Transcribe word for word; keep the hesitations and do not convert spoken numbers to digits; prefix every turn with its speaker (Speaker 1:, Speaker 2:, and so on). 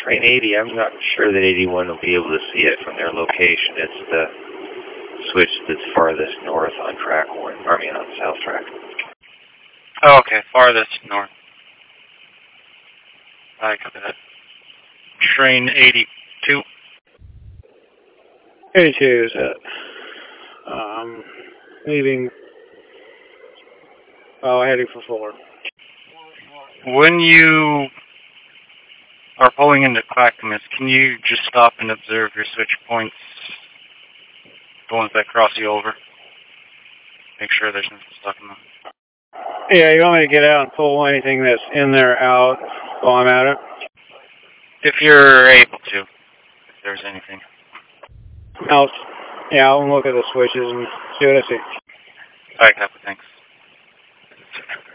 Speaker 1: train eighty, I'm not sure that eighty-one will be able to see it from their location. It's the switch that's farthest north on track one, I mean on south track.
Speaker 2: Oh, okay, farthest north. I got that. Train eighty-two.
Speaker 3: eighty-two is it. Um, leaving, oh, heading for Fuller.
Speaker 2: When you are pulling into Clackamas, can you just stop and observe your switch points, the ones that cross you over? Make sure there's nothing stuck in them.
Speaker 3: Yeah, you want me to get out and pull anything that's in there out while I'm at it?
Speaker 2: If you're able to, if there's anything.
Speaker 3: I'll, yeah, I'll look at the switches and see what I see.
Speaker 2: Alright, Captain, thanks.